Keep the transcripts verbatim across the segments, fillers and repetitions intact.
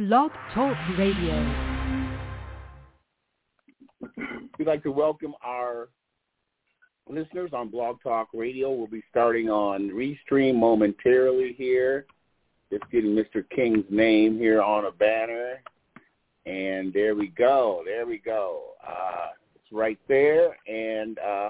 Blog Talk Radio. We'd like to welcome our listeners on Blog Talk Radio. We'll be starting on Restream momentarily here. Just getting Mister King's name here on a banner. And there we go. There we go. Uh, it's right there. And uh,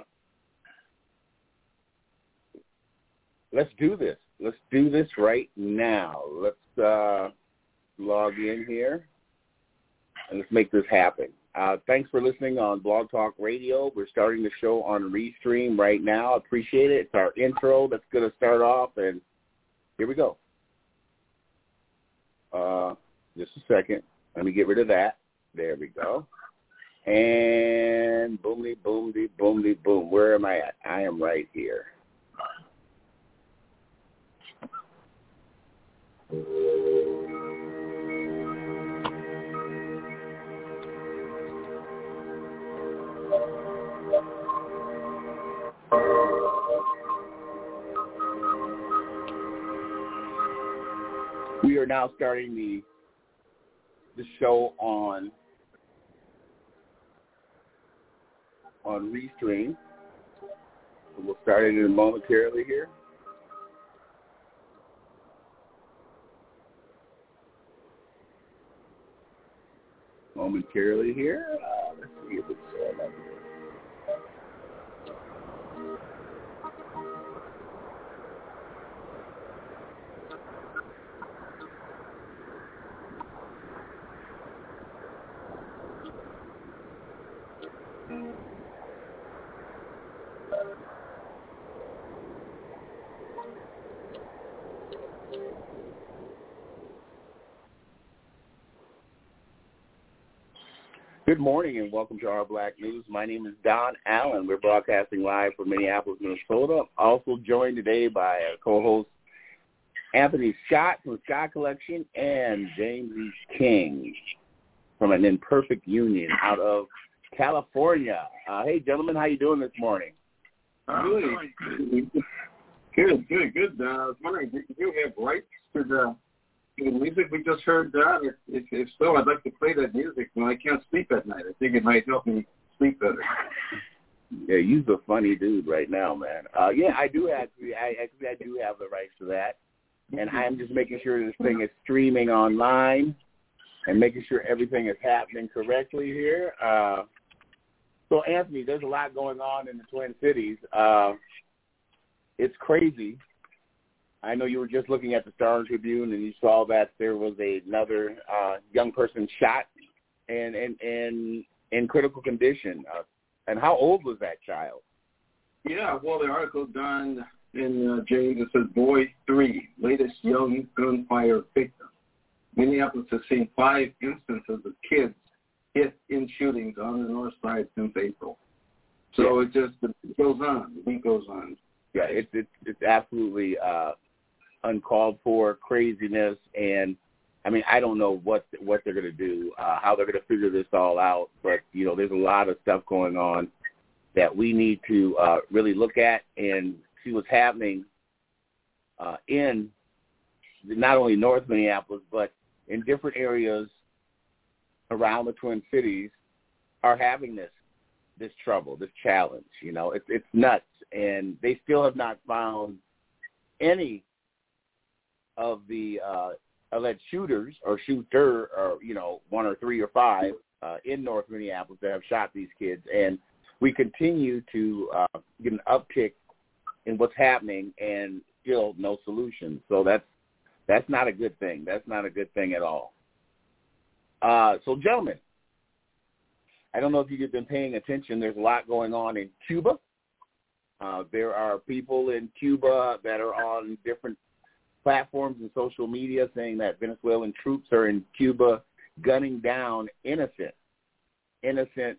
let's do this. Let's do this right now. Let's uh, log in here. And let's make this happen. Uh, thanks for listening on Blog Talk Radio. We're starting the show on Restream right now. Appreciate it. It's our intro that's going to start off, and here we go. Uh, just a second. Let me get rid of that. There we go. And boomly, boomly, boomly, boom. Where am I at? I am right here. We are now starting the the show on on Restream. We'll start it in momentarily here. Momentarily here. Uh, let's see if it's uh, like this. Good morning and welcome to Our Black News. My name is Don Allen. We're broadcasting live from Minneapolis, Minnesota. Also joined today by our co-host Anthony Scott from Scott Collection and James King from an Imperfect Union out of California. Uh, hey, gentlemen, how you doing this morning? Good, good, good, good. Uh, I was wondering, do you have rights to the the music we just heard, Don? If, if, if so, I'd like to play that music when I can't sleep at night. I think it might help me sleep better. Yeah, you're a funny dude right now, man. Uh, yeah, I do actually. I actually I do have the rights to that, and I'm just making sure this thing is streaming online and making sure everything is happening correctly here. Uh, so, Anthony, there's a lot going on in the Twin Cities. Uh, it's crazy. I know you were just looking at the Star Tribune and you saw that there was a, another uh, young person shot and and and in critical condition. Uh, and how old was that child? Yeah, well, the article done in uh, James, it says boy three, latest young gunfire victim. Minneapolis has seen five instances of kids hit in shootings on the north side since April. So yeah. it just it goes on. The week goes on. Yeah, it's it's it's absolutely uh, uncalled for craziness, and I mean I don't know what what they're going to do, uh, how they're going to figure this all out. But you know, there's a lot of stuff going on that we need to uh, really look at and see what's happening uh, in not only North Minneapolis but in different areas around the Twin Cities are having this this trouble, this challenge. You know, it's it's nuts, and they still have not found any of the uh, alleged shooters or shooter, or you know, one or three or five uh, in North Minneapolis that have shot these kids, and we continue to uh, get an uptick in what's happening, and still no solution. So that's that's not a good thing. That's not a good thing at all. Uh, so, gentlemen, I don't know if you've been paying attention. There's a lot going on in Cuba. Uh, there are people in Cuba that are on different platforms and social media saying that Venezuelan troops are in Cuba gunning down innocent, innocent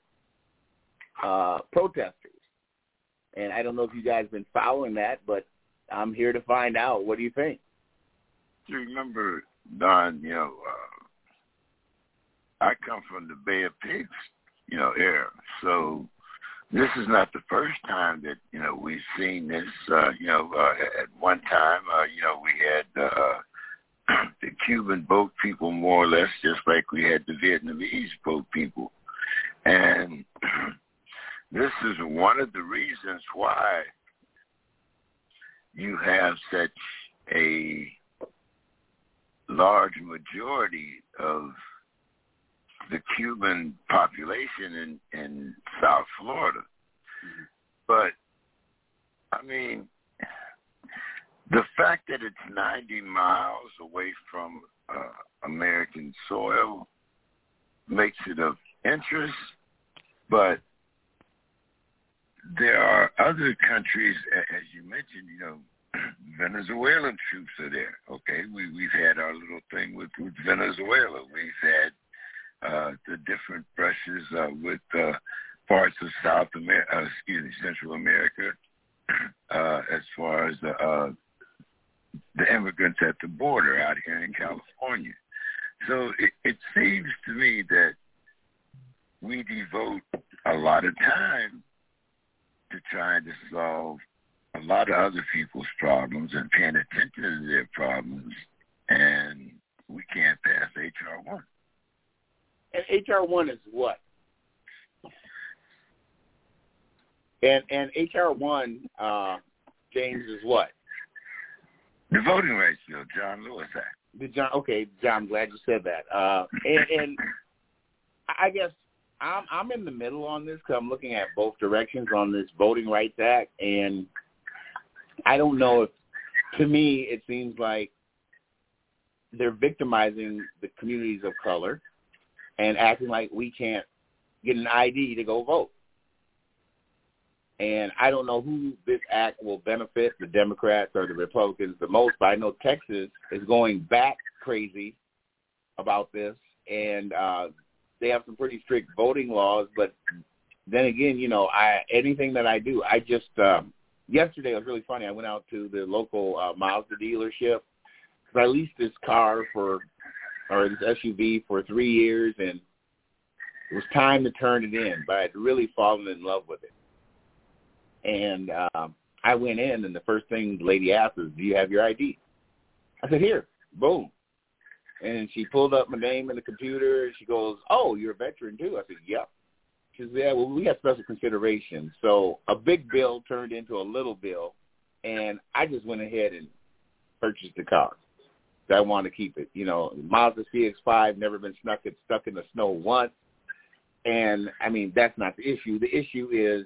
uh, protesters. And I don't know if you guys have been following that, but I'm here to find out. What do you think? You remember, Don, you know, uh, I come from the Bay of Pigs, you know, area. So this is not the first time that, you know, we've seen this. Uh, you know, uh, at one time, uh, you know, we had the Cuban boat people more or less just like we had the Vietnamese boat people. And this is one of the reasons why you have such a large majority of the Cuban population in, in South Florida. But, I mean, the fact that it's ninety miles away from uh, American soil makes it of interest, but there are other countries, as you mentioned, you know, Venezuelan troops are there, okay? We, we've had our little thing with, with Venezuela. We've had uh, the different brushes uh, with uh, parts of South America, uh, excuse me, Central America, uh, as far as the, uh, the immigrants at the border out here in California. So it, it seems to me that we devote a lot of time to trying to solve a lot of other people's problems and paying attention to their problems, and we can't pass H R one. And H R one is what? And and H R one, uh, James, is what? The Voting Rights Bill, John Lewis Act. The John, okay, John, I'm glad you said that. Uh, and, and I guess I'm I'm in the middle on this because I'm looking at both directions on this Voting Rights Act, and I don't know if, to me, it seems like they're victimizing the communities of color and acting like we can't get an I D to go vote. And I don't know who this act will benefit, the Democrats or the Republicans the most, but I know Texas is going back crazy about this, and uh, they have some pretty strict voting laws. But then again, you know, I anything that I do, I just um, yesterday it was really funny. I went out to the local uh, Mazda dealership because I leased this car for, or this S U V for three years, and it was time to turn it in, but I'd really fallen in love with it. And um, I went in, and the first thing the lady asked was, do you have your I D? I said, here, boom. And she pulled up my name in the computer, and she goes, oh, you're a veteran too? I said, yep. She said, yeah, well, we have special consideration. So a big bill turned into a little bill, and I just went ahead and purchased the car. I want to keep it. You know, Mazda C X five, never been stuck, stuck in the snow once. And, I mean, that's not the issue. The issue is,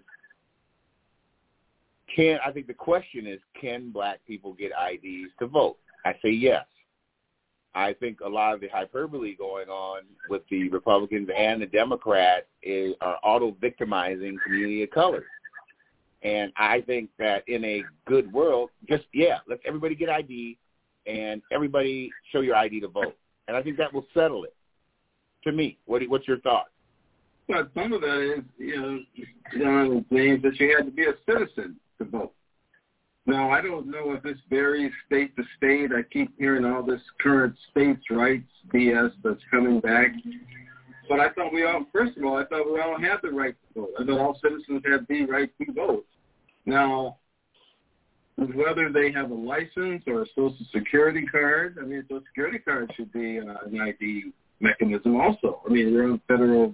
Can I think the question is, can black people get I Ds to vote? I say yes. I think a lot of the hyperbole going on with the Republicans and the Democrats is are auto-victimizing community of color. And I think that in a good world, just, yeah, let everybody get I D and everybody show your I D to vote. And I think that will settle it. To me, what what's your thought? Well, some of that is, you know, John James, that you had to be a citizen to vote. Now, I don't know if this varies state to state. I keep hearing all this current states' rights B S that's coming back. But I thought we all, first of all, I thought we all had the right to vote. I thought all citizens had the right to vote. Now, whether they have a license or a Social Security card, I mean, a Social Security card should be uh, an I D mechanism also. I mean, you're on federal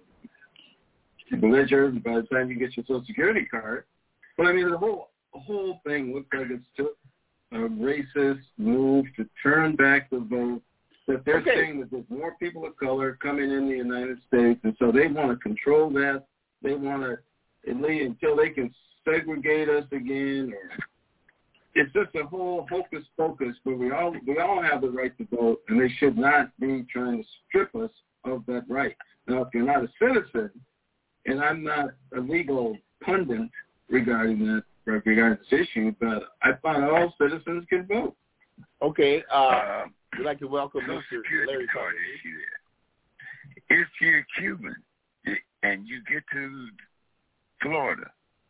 ledger by the time you get your Social Security card. But, I mean, the whole The whole thing looks like it's just a racist move to turn back the vote, that they're okay. saying that there's more people of color coming in the United States, and so they want to control that. They want to, until they can segregate us again. Or it's just a whole hocus pocus, but we all, we all have the right to vote, and they should not be trying to strip us of that right. Now, if you're not a citizen, and I'm not a legal pundit regarding that, regarding this issue, but I thought all citizens can vote. Okay. Uh, um, we'd like to welcome Mister Larry card issue there. If you're Cuban and you get to Florida,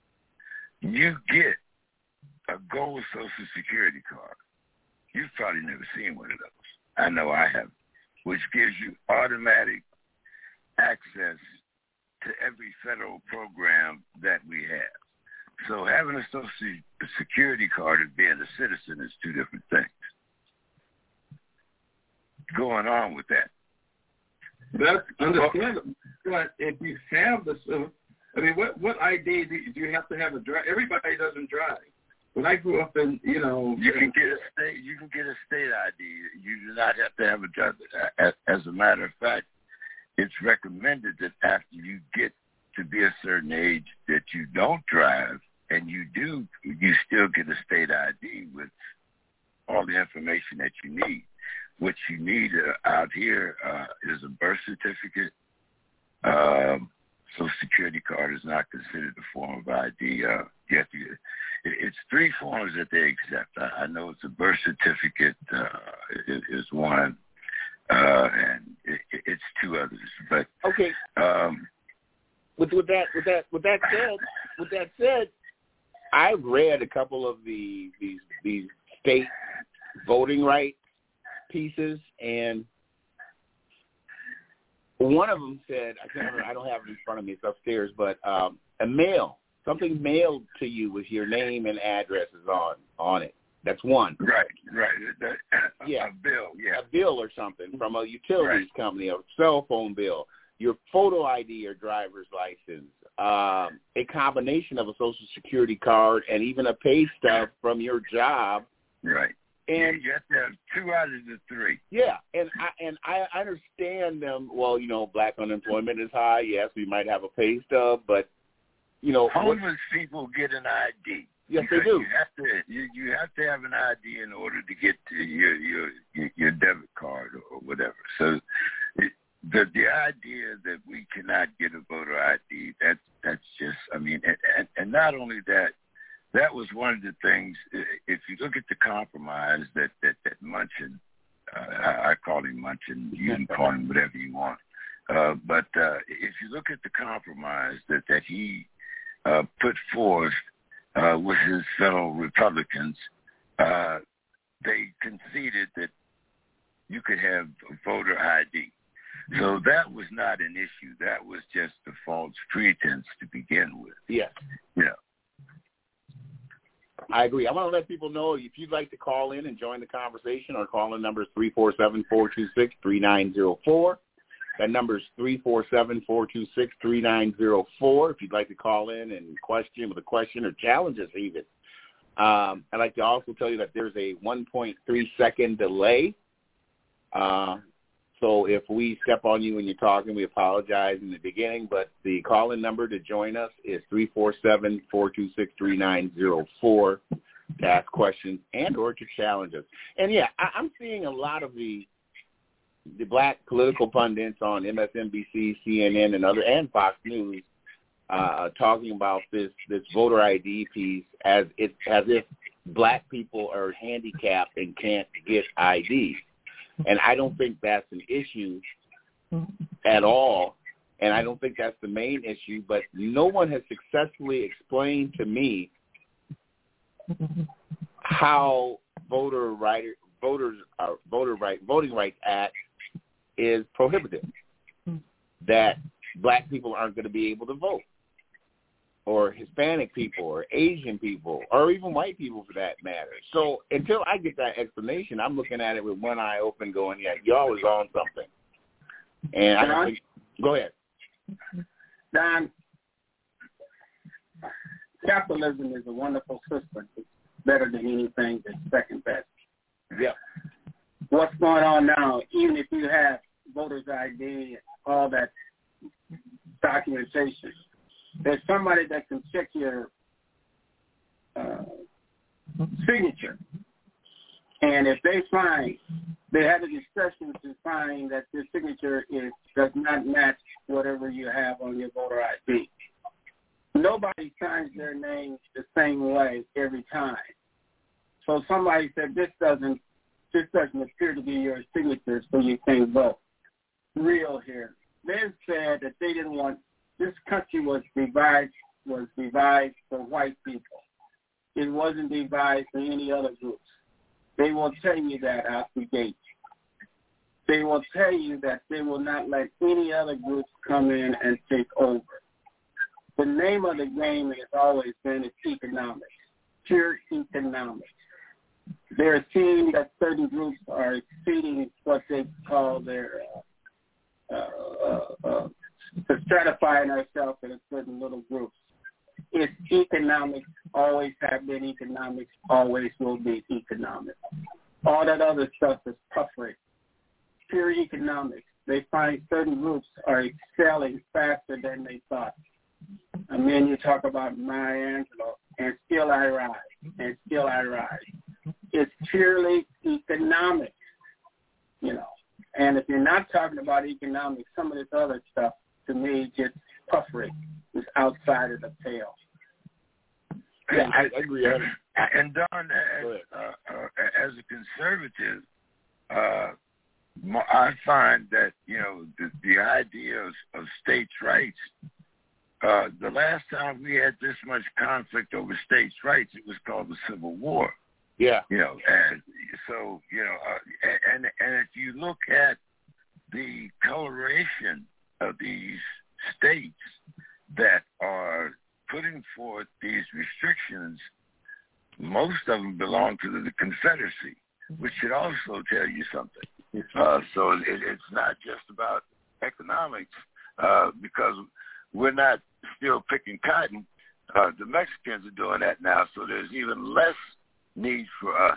you get a gold Social Security card. You've probably never seen one of those. I know I have, which gives you automatic access to every federal program that we have. So having a Social Security card and being a citizen is two different things. going on with that. That's understandable. But if you have the, I mean, what what I D do you, do you have to have a drive? Everybody doesn't drive. When I grew up in, you know, you can get a state, you can get a state I D. You do not have to have a driver. As, as a matter of fact, it's recommended that after you get to be a certain age that you don't drive, and you do, you still get a state I D with all the information that you need. What you need uh, out here uh, is a birth certificate. Um, Social Security card is not considered a form of I D. Uh, you have to get, it, it's three forms that they accept. I, I know it's a birth certificate uh, is, is one, uh, and it, it's two others. But okay, um, with with that with that with that said, with that said, I've read a couple of the these these state voting rights pieces, and one of them said, I can't remember, I don't have it in front of me, it's upstairs, but um, a mail, something mailed to you with your name and addresses on on it. That's one. Right, right. That, yeah. A bill, yeah. A bill or something from a utilities right. company, a cell phone bill, your photo I D or driver's license, um, a combination of a Social Security card, and even a pay stub from your job. Right. And you have to have two out of the three. Yeah, and I and I understand them. Well, you know, black unemployment is high. Yes, we might have a pay stub, but you know, homeless what, people get an I D. Yes, they do. You have to you, you have to have an I D in order to get to your your your debit card or whatever. So it, the the idea that we cannot get a voter I D, that's that's just, I mean, and, and, and not only that. That was one of the things, if you look at the compromise that, that, that Munchin, uh, I, I call him Munchin, you can call him whatever you want, uh, but uh, if you look at the compromise that, that he uh, put forth uh, with his fellow Republicans, uh, they conceded that you could have a voter I D. So that was not an issue. That was just a false pretense to begin with. Yes. Yeah. I agree. I want to let people know if you'd like to call in and join the conversation, our call-in number is three four seven, four two six, three nine zero four. That number is three four seven, four two six, three nine zero four if you'd like to call in and question with a question or challenge us even. Um, I'd like to also tell you that there's a one point three second delay. Uh, so if we step on you when you're talking, we apologize in the beginning, but the call-in number to join us is three four seven, four two six, three nine zero four to ask questions and or to challenge us. And, yeah, I, I'm seeing a lot of the the black political pundits on M S N B C, C N N, and other and Fox News uh, talking about this, this voter I D piece as, it, as if black people are handicapped and can't get I D. And I don't think that's an issue at all, and I don't think that's the main issue, but no one has successfully explained to me how voter right, voters uh, voter right Voting Rights Act is prohibitive, that black people aren't going to be able to vote, or Hispanic people, or Asian people, or even white people for that matter. So until I get that explanation, I'm looking at it with one eye open going, yeah, y'all is on something. And I don't think, go ahead. Don, capitalism is a wonderful system. It's better than anything that's second best. Yeah. What's going on now, even if you have voters I D and all that documentation, there's somebody that can check your uh, signature. And if they find, they had a discussion to find that your signature is does not match whatever you have on your voter I D. Nobody signs their name the same way every time. So somebody said, this doesn't, this doesn't appear to be your signature, so you can't vote. Real here. They said that they didn't want, this country was devised was devised for white people. It wasn't devised for any other groups. They will tell you that out the gate. They will tell you that they will not let any other groups come in and take over. The name of the game has always been it's economics, pure economics. they're seeing that certain groups are exceeding what they call their uh, uh, uh, uh, stratifying ourselves in certain little groups. It's economics, always have been economics, always will be economics. All that other stuff is puffery. Pure economics. They find certain groups are excelling faster than they thought. I mean, you talk about Maya Angelou, and still I rise, and still I rise. It's purely economics, you know. And if you're not talking about economics, some of this other stuff, to me, just puffery. It's outside of the pale. Yeah, I, I agree. And Don, as, uh, uh, as a conservative, uh, I find that, you know, the, the idea of, of states' rights, uh, the last time we had this much conflict over states' rights, it was called the Civil War. Yeah. You know, and so, you know, uh, and, and if you look at the coloration of these states that are putting forth these restrictions, most of them belong to the Confederacy, which should also tell you something. Uh, so it, it's not just about economics, uh, because we're not still picking cotton. Uh, the Mexicans are doing that now, so there's even less need for us.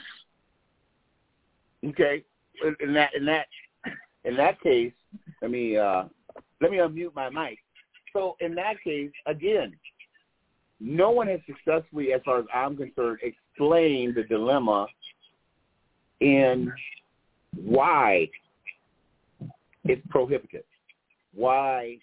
Okay, in that in that in that case, let me uh, let me unmute my mic. So in that case, again, no one has successfully, as far as I'm concerned, explained the dilemma in why it's prohibitive, why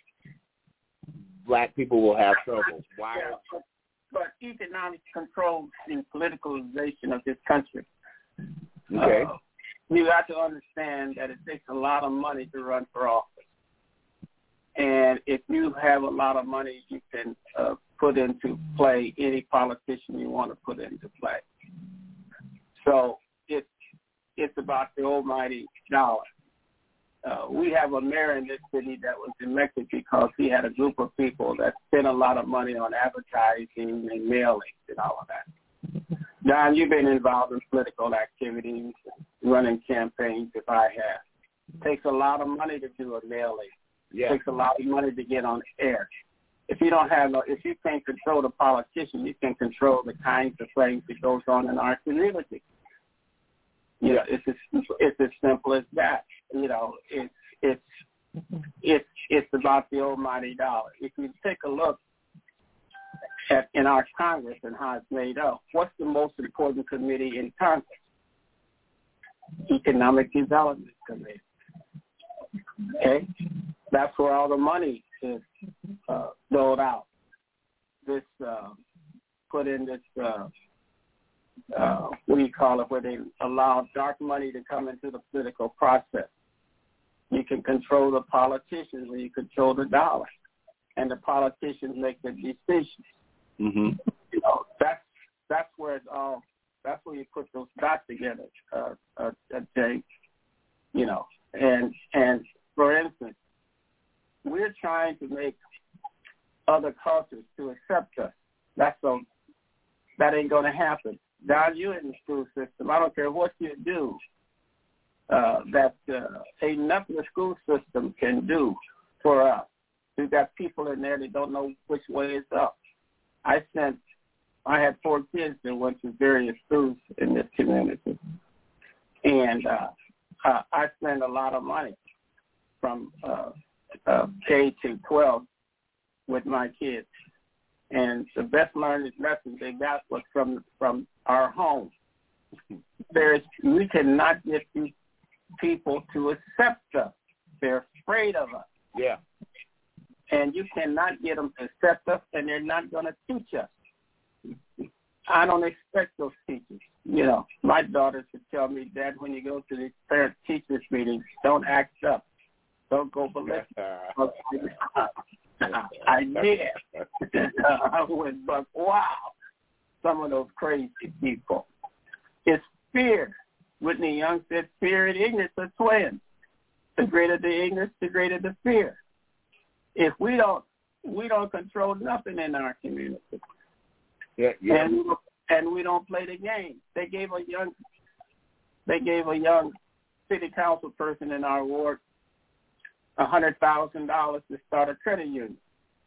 black people will have trouble, why. Yeah, but, but economics controls the politicalization of this country. Okay. Uh, you got to understand that it takes a lot of money to run for office. And if you have a lot of money, you can uh, put into play any politician you want to put into play. So it's it's about the almighty dollar. Uh, we have a mayor in this city that was elected because he had a group of people that spent a lot of money on advertising and mailings and all of that. Don, you've been involved in political activities, running campaigns, if I have. It takes a lot of money to do a mailing. Yeah. It takes a lot of money to get on air. If you don't have, if you can't control the politician, you can control the kinds of things that goes on in our community. You know, it's as, it's as simple as that. You know, it's it's it's it's about the almighty dollar. If you take a look at in our Congress and how it's made up, what's the most important committee in Congress? Economic Development Committee. Okay, that's where all the money is uh, doled out. This uh, put in this. Uh, Uh, what do you call it, where they allow dark money to come into the political process. You can control the politicians when you control the dollar, and the politicians make the decisions. Mm-hmm. You know, that's that's where it's all. That's where you put those dots together, uh, uh, uh, Jay. You know, and and for instance, we're trying to make other cultures to accept us. That's so. That ain't going to happen. Don, you're in the school system. I don't care what you do, uh, that uh, ain't nothing the school system can do for us. We've got people in there that don't know which way is up. I sent, I had four kids that went to various schools in this community. And uh, uh, I spent a lot of money from uh, uh, K to twelve with my kids. And the best learning lessons they got was from from our home. There's we cannot get these people to accept us. They're afraid of us. Yeah. And you cannot get them to accept us, and they're not going to teach us. I don't expect those teachers. You know, my daughters would tell me, Dad, when you go to these parent-teachers meetings, don't act up. Don't go ballistic. I did. I went, but wow, some of those crazy people. It's fear. Whitney Young said fear and ignorance are twins. The greater the ignorance, the greater the fear. If we don't, we don't control nothing in our community. Yeah, yeah. And, and we don't play the game. They gave a young they gave a young city council person in our ward one hundred thousand dollars to start a credit union.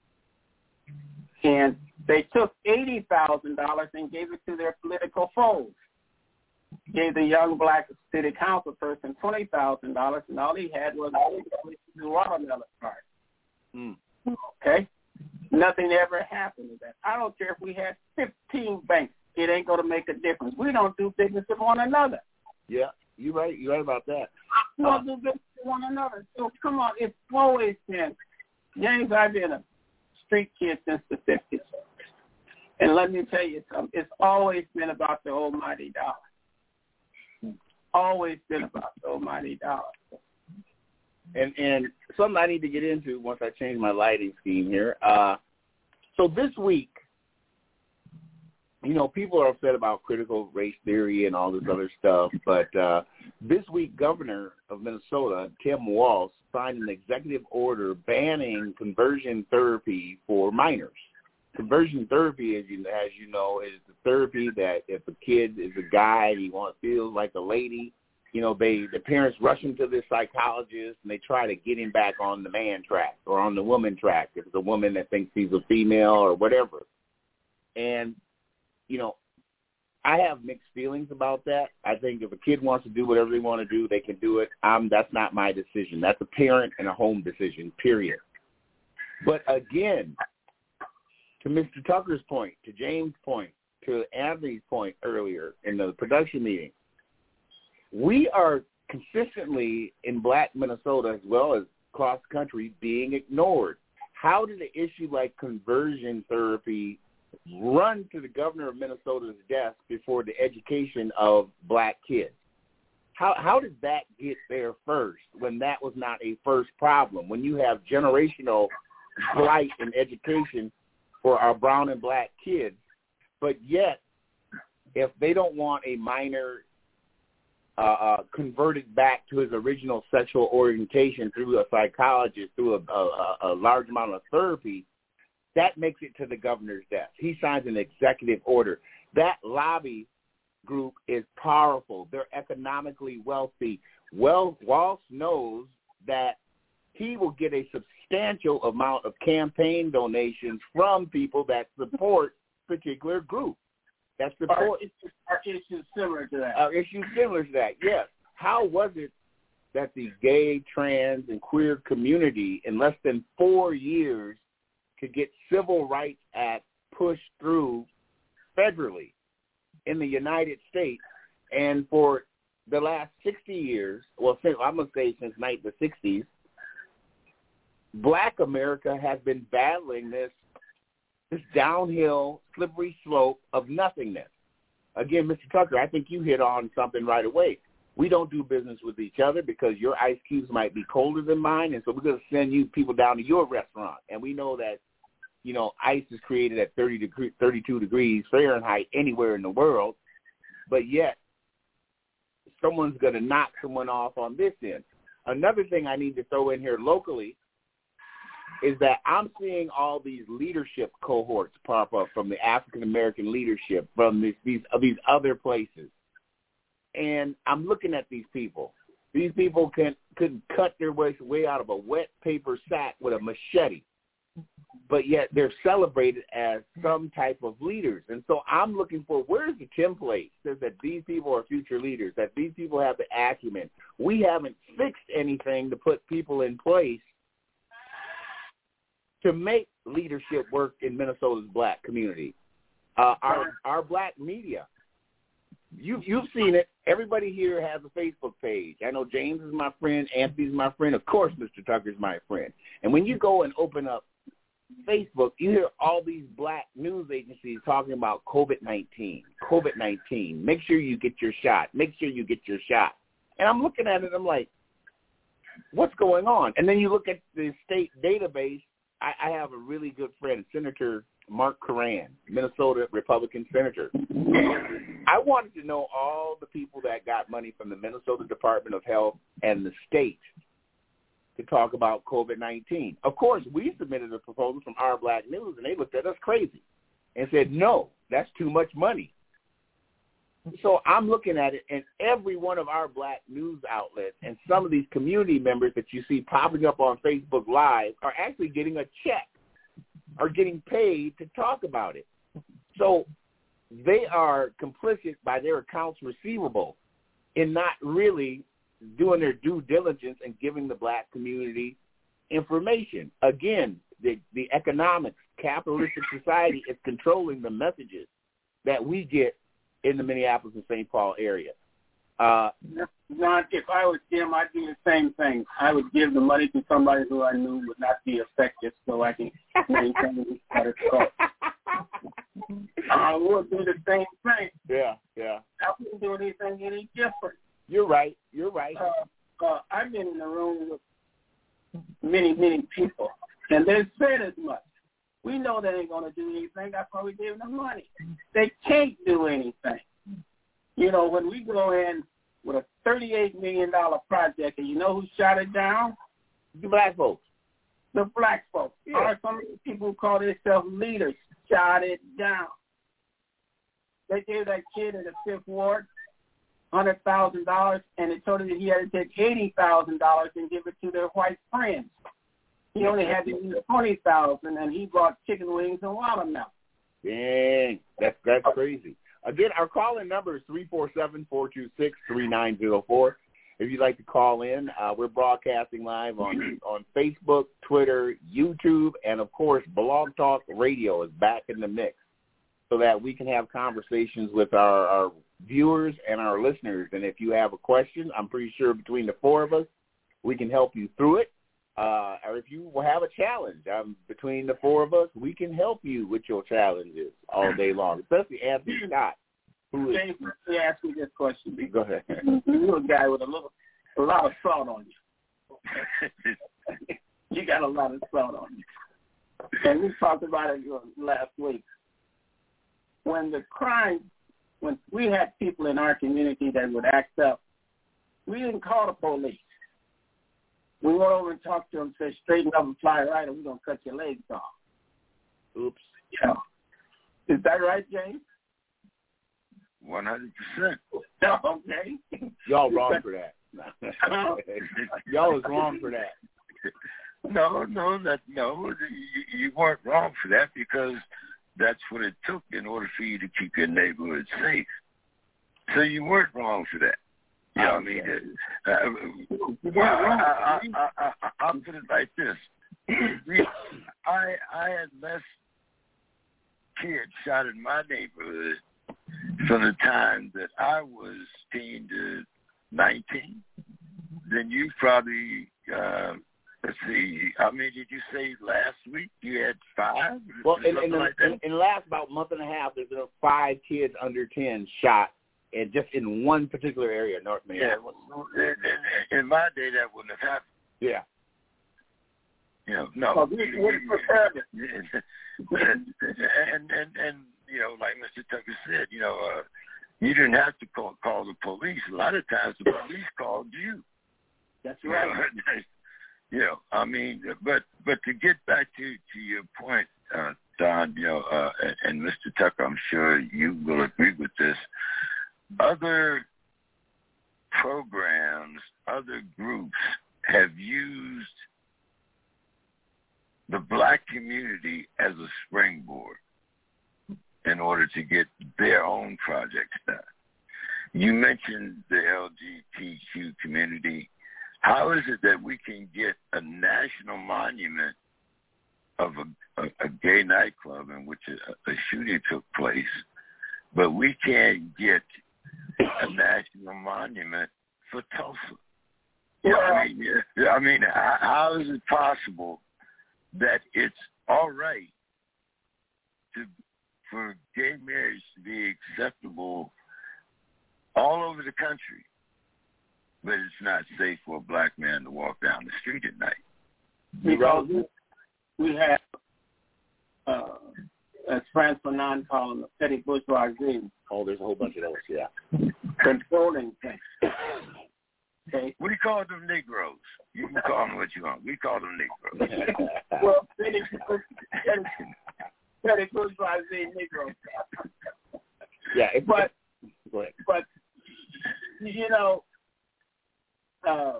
And they took eighty thousand dollars and gave it to their political foes. Gave the young black city council person twenty thousand dollars, and all he had was a watermelon card. Mm. Okay? Nothing ever happened to that. I don't care if we had fifteen banks. It ain't going to make a difference. We don't do business with one another. Yeah, you're right. You're right about that. We don't do business with one another. So come on, it's always been, James, I've been a street kid since the fifties. And let me tell you something, it's always been about the almighty dollar. Always been about the almighty dollar. And and something I need to get into once I change my lighting scheme here. Uh, so this week, you know, people are upset about critical race theory and all this other stuff, but uh, this week, Governor of Minnesota, Tim Walz, signed an executive order banning conversion therapy for minors. Conversion therapy, as you, as you know, is the therapy that if a kid is a guy and he wants feels like a lady, you know, they the parents rush him to this psychologist and they try to get him back on the man track or on the woman track if it's a woman that thinks he's a female or whatever. And you know, I have mixed feelings about that. I think if a kid wants to do whatever they want to do, they can do it. Um, that's not my decision. That's a parent and a home decision, period. But again, to Mister Tucker's point, to James' point, to Anthony's point earlier in the production meeting, we are consistently in black Minnesota as well as across the country being ignored. How did an issue like conversion therapy run to the governor of Minnesota's desk before the education of black kids? How how did that get there first when that was not a first problem? When you have generational blight in education for our brown and black kids, but yet if they don't want a minor uh, uh, converted back to his original sexual orientation through a psychologist, through a, a, a large amount of therapy, that makes it to the governor's desk. He signs an executive order. That lobby group is powerful. They're economically wealthy. Well, Walz knows that he will get a substantial amount of campaign donations from people that support particular group. That support our issues, our issues similar to that. Our issues similar to that, yes. How was it that the gay, trans, and queer community in less than four years could get Civil Rights Act pushed through federally in the United States, and for the last sixty years, well, since, I'm going to say since the sixties, black America has been battling this this downhill, slippery slope of nothingness. Again, Mister Tucker, I think you hit on something right away. We don't do business with each other because your ice cubes might be colder than mine, and so we're going to send you people down to your restaurant. And we know that, you know, ice is created at thirty degree, thirty-two degrees Fahrenheit anywhere in the world, but yet someone's going to knock someone off on this end. Another thing I need to throw in here locally is that I'm seeing all these leadership cohorts pop up from the African-American leadership, from these, these, uh, these other places. And I'm looking at these people. These people can, could cut their way, way out of a wet paper sack with a machete, but yet they're celebrated as some type of leaders. And so I'm looking for, where's the template that says that these people are future leaders, that these people have the acumen. We haven't fixed anything to put people in place to make leadership work in Minnesota's black community. Uh, our our black media, you, you've seen it. Everybody here has a Facebook page. I know James is my friend, Anthony's my friend, of course Mister Tucker's my friend. And when you go and open up Facebook, you hear all these black news agencies talking about COVID nineteen, COVID nineteen. Make sure you get your shot. Make sure you get your shot. And I'm looking at it, I'm like, what's going on? And then you look at the state database. I, I have a really good friend, Senator Mark Coran, Minnesota Republican senator. I wanted to know all the people that got money from the Minnesota Department of Health and the state to talk about COVID nineteen. Of course, we submitted a proposal from Our Black News, and they looked at us crazy and said, no, that's too much money. so I'm looking at it, and every one of our black news outlets and some of these community members that you see popping up on Facebook Live are actually getting a check, are getting paid to talk about it. So they are complicit by their accounts receivable in not really doing their due diligence and giving the black community information. Again, the, the economics, capitalistic society is controlling the messages that we get in the Minneapolis and Saint Paul area. Uh, Ron, if I was him, I'd do the same thing. I would give the money to somebody who I knew would not be effective so I can maintain the status quo. I would do the same thing. Yeah, yeah. I wouldn't do anything any different. You're right. You're right. Uh, uh, I've been in the room with many, many people, and they said as much. We know they ain't going to do anything. That's why we gave them money. They can't do anything. You know, when we go in with a thirty-eight million dollars project, and you know who shot it down? The black folks. The black folks. Yeah. Or some of the people who call themselves leaders shot it down. They gave that kid in the Fifth Ward one hundred thousand dollars, and they told him that he had to take eighty thousand dollars and give it to their white friends. He only had to use twenty thousand dollars, and he bought chicken wings and watermelon. Dang, that's, that's crazy. Again, our call-in number is three four seven, four two six, three nine zero four. If you'd like to call in, uh, we're broadcasting live on, on Facebook, Twitter, YouTube, and, of course, Blog Talk Radio is back in the mix so that we can have conversations with our, our viewers and our listeners. And if you have a question, I'm pretty sure between the four of us, we can help you through it. Uh, or if you have a challenge, um, between the four of us, we can help you with your challenges all day long, especially Anthony Scott. Who is, James, let me ask you this question. Go ahead. You're a guy with a little, a lot of salt on you. You got a lot of salt on you. And we talked about it last week. When the crime, when we had people in our community that would act up, we didn't call the police. We went over and talked to them, said, straighten up and fly right, or we're going to cut your legs off. Oops. Yeah. Is that right, James? one hundred percent. Okay. Y'all wrong for that. Y'all is wrong for that. No, no, that no, you, you weren't wrong for that because that's what it took in order for you to keep your neighborhood safe. So you weren't wrong for that. You know what I mean? Uh, uh, I, I, I, I, I'll put it like this. I I had less kids shot in my neighborhood from the time that I was teen to nineteen than you probably, uh, let's see, I mean, did you say last week you had five? Well, in, in, the, like in, in the last about month and a half, there's been five kids under ten shot. And just in one particular area, North Minneapolis. Yeah, in, in my day, that wouldn't have happened. Yeah. You know, no. Well, we, we prepared it. and, and, and, you know, like Mister Tucker said, you know, uh, you didn't have to call, call the police. A lot of times the police called you. That's right. You know, I mean, but but to get back to, to your point, uh, Don, you know, uh, and, and Mister Tucker, I'm sure you will agree with this. Other programs, other groups have used the black community as a springboard in order to get their own projects done. You mentioned the L G B T Q community. How is it that we can get a national monument of a, a, a gay nightclub in which a, a shooting took place, but we can't get a national monument for Tulsa? Yeah, I mean, yeah, I mean, how is it possible that it's all right to for gay marriage to be acceptable all over the country, but it's not safe for a black man to walk down the street at night? Because we have, uh, as Frantz Fanon called them, the petty bourgeoisie. Oh, there's a whole bunch of those, yeah. Controlling things. Okay. We call them Negroes. You can call them what you want. We call them Negroes. Well, petty, petty bourgeoisie Negroes. Yeah, but go ahead. you know, uh,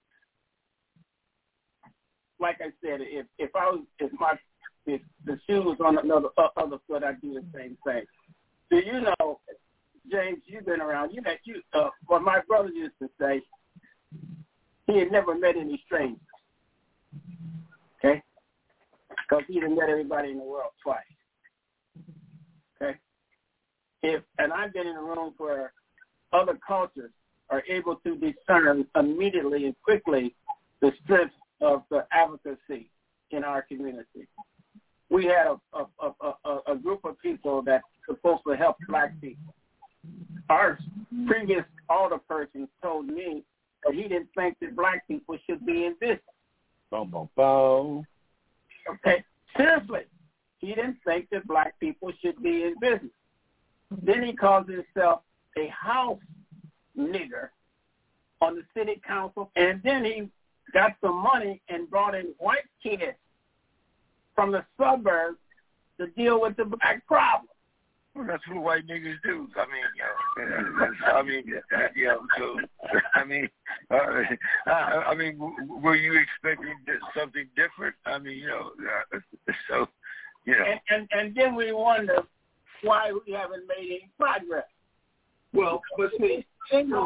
like I said, if if I was if my if the shoe was on another uh, other foot, I'd do the same thing. Do you know, James? You've been around. You know, you. Uh, what my brother used to say, he had never met any strangers. Okay, because he had met everybody in the world twice. Okay, if and I've been in a room where other cultures are able to discern immediately and quickly the strength of the advocacy in our community. We had a, a, a, a, a group of people that were supposed to help black people. Our previous alder person told me that he didn't think that black people should be in business. Boom, boom, boom. Okay, seriously. He didn't think that black people should be in business. Then he calls himself a house nigger on the city council, and then he got some money and brought in white kids from the suburbs to deal with the black problem. Well, that's what white niggas do. I mean, you know, I mean, you know, so, I mean, uh, I, I mean, were you expecting something different? I mean, you know, uh, so, you know. And, and, and then we wonder why we haven't made any progress. Well, but see, you know,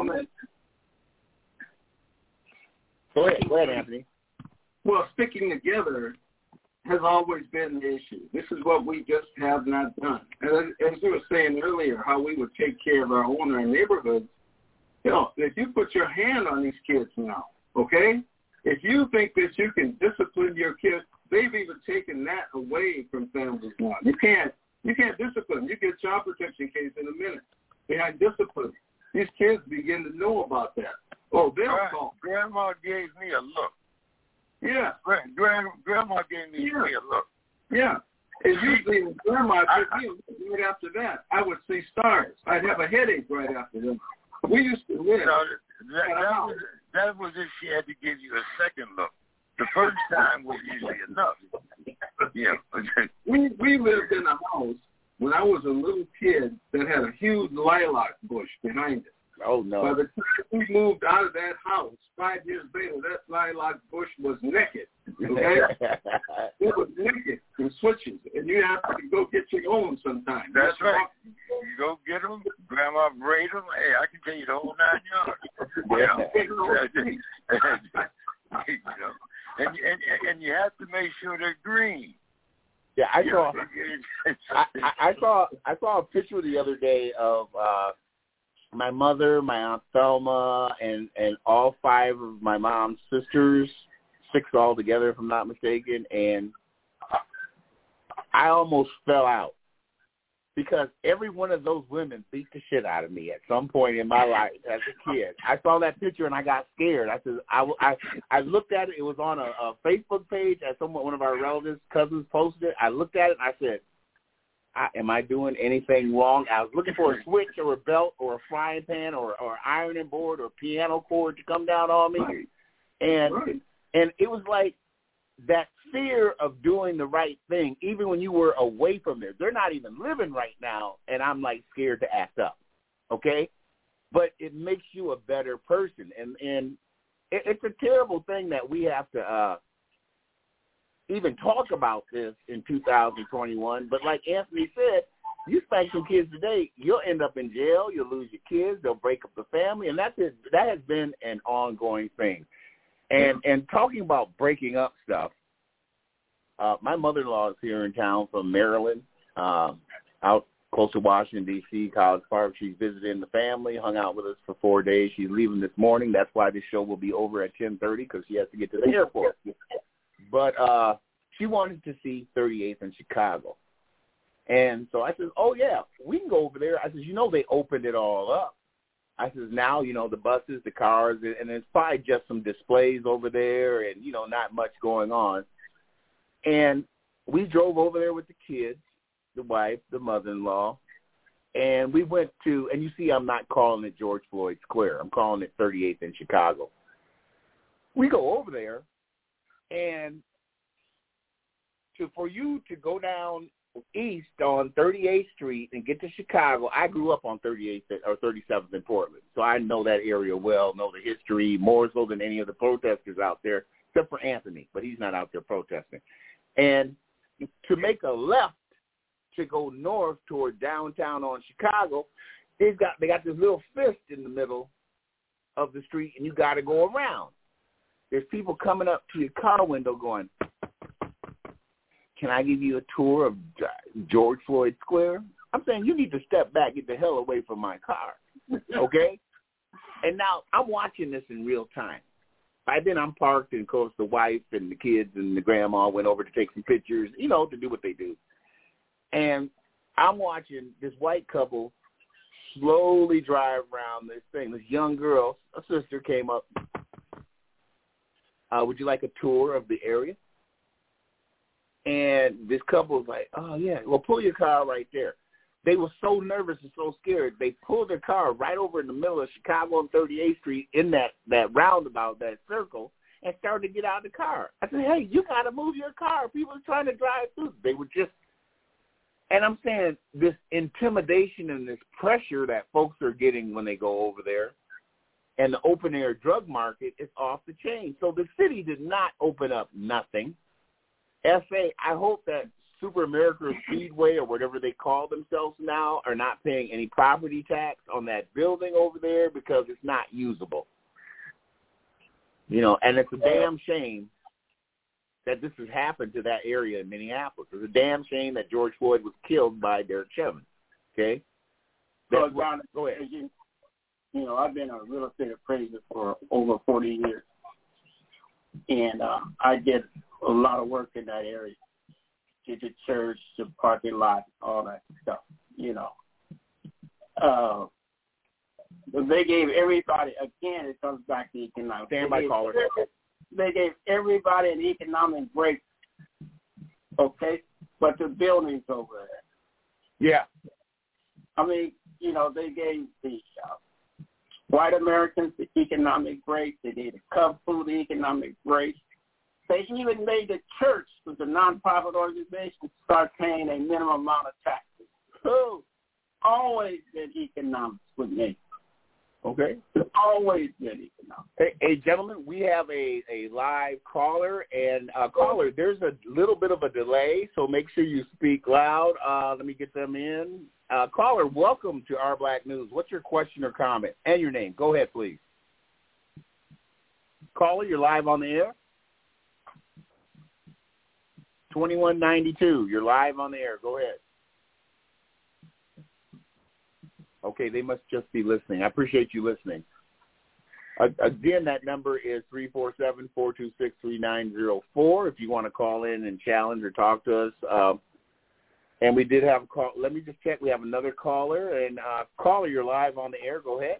Go ahead, go ahead, Anthony. well, sticking together has always been the issue. This is what we just have not done. And as, as you were saying earlier, how we would take care of our own in our neighborhoods, you know, if you put your hand on these kids now, okay, if you think that you can discipline your kids, they've even taken that away from families now. You can't, you can't discipline. You get child protection case in a minute. Behind discipline, these kids begin to know about that. Oh, they'll Grand, call. Grandma gave me a look. Yeah. Grand, grand, grandma gave me, Yeah. me a look. Yeah. And usually when grandma took me right after that, I would see stars. I'd have a headache right after them. We used to live. You know, that, that, was, that was if she had to give you a second look. The first time was usually enough. Yeah. we we lived in a house when I was a little kid that had a huge lilac bush behind it. Oh, no. By the time we moved out of that house, five years later, that lilac bush was naked. Okay? It was naked and switches, and you have to go get your own sometimes. That's right. You go get them, grandma braid them. Hey, I can tell you the whole nine yards. You know? You know? And, and, and you have to make sure they're green. Yeah, I saw. I, I saw. I saw a picture the other day of uh, my mother, my Aunt Thelma, and and all five of my mom's sisters, six altogether, if I'm not mistaken, and I almost fell out because every one of those women beat the shit out of me at some point in my life as a kid. I saw that picture and I got scared. I said, I, I, I looked at it. It was on a, a Facebook page as someone, one of our relatives, cousins posted it. I looked at it and I said, I, am I doing anything wrong? I was looking for a switch or a belt or a frying pan or, or ironing board or piano cord to come down on me. Right. And, Right. and it was like that fear of doing the right thing, even when you were away from there. They're not even living right now, and I'm, like, scared to act up, okay? But it makes you a better person. And, and it, it's a terrible thing that we have to uh, even talk about this in two thousand twenty-one. But like Anthony said, you spank some kids today, you'll end up in jail, you'll lose your kids, they'll break up the family, and that's it. That has been an ongoing thing. And and talking about breaking up stuff, uh, my mother-in-law is here in town from Maryland, um, out close to Washington, D C, College Park. She's visiting the family, hung out with us for four days. She's leaving this morning. That's why this show will be over at ten thirty because she has to get to the airport. But uh, she wanted to see thirty-eighth in Chicago. And so I said, oh, yeah, we can go over there. I said, you know, they opened it all up. I says, now, you know, the buses, the cars, and it's probably just some displays over there and, you know, not much going on. And we drove over there with the kids, the wife, the mother-in-law, and we went to, and you see I'm not calling it George Floyd Square. I'm calling it thirty-eighth in Chicago. We go over there, and to for you to go down east on thirty-eighth Street and get to Chicago. I grew up on thirty-eighth or thirty-seventh in Portland, so I know that area well, know the history more so than any of the protesters out there, except for Anthony, but he's not out there protesting. And to make a left to go north toward downtown on Chicago, they've got they got this little fist in the middle of the street, and you got to go around. There's people coming up to your car window going, "Can I give you a tour of George Floyd Square?" I'm saying you need to step back, get the hell away from my car, okay? And now I'm watching this in real time. By then I'm parked, and of course the wife and the kids and the grandma went over to take some pictures, you know, to do what they do. And I'm watching this white couple slowly drive around this thing. This young girl, a sister, came up. Uh, would you like a tour of the area? And this couple was like, oh, yeah, well, pull your car right there. They were so nervous and so scared, they pulled their car right over in the middle of Chicago and thirty-eighth Street in that, that roundabout, that circle, and started to get out of the car. I said, hey, you got to move your car. People are trying to drive through. They were just, and I'm saying this intimidation and this pressure that folks are getting when they go over there, and the open-air drug market is off the chain. So the city did not open up nothing. S A, I hope that Super America Speedway or whatever they call themselves now are not paying any property tax on that building over there because it's not usable. You know, and it's a damn shame that this has happened to that area in Minneapolis. It's a damn shame that George Floyd was killed by Derek Chauvin. Okay? So, John, go ahead. You, you know, I've been a real estate appraiser for over forty years, and uh, I did a lot of work in that area. Did the church, the parking lot, all that stuff, you know. Uh, but they gave everybody, again, it comes back to economics. Stand by, caller. They gave everybody an economic break, okay? But the buildings over there. Yeah. I mean, you know, they gave the uh, white Americans the economic break. They gave the Cub Food the economic break. They even made the church, with the nonprofit organization, start paying a minimum amount of taxes. So, always been economics with me. Okay. It's always been economics. Hey, hey, gentlemen, we have a, a live caller, and uh, caller, there's a little bit of a delay, so make sure you speak loud. Uh, let me get them in. Uh, caller, welcome to Our Black News. What's your question or comment? And your name. Go ahead, please. Caller, you're live on the air. twenty-one ninety-two, you're live on the air. Go ahead. Okay, they must just be listening. I appreciate you listening. Uh, again, that number is three four seven, four two six, three nine zero four if you want to call in and challenge or talk to us. Um, and we did have a call. Let me just check. We have another caller. And uh, caller, you're live on the air. Go ahead.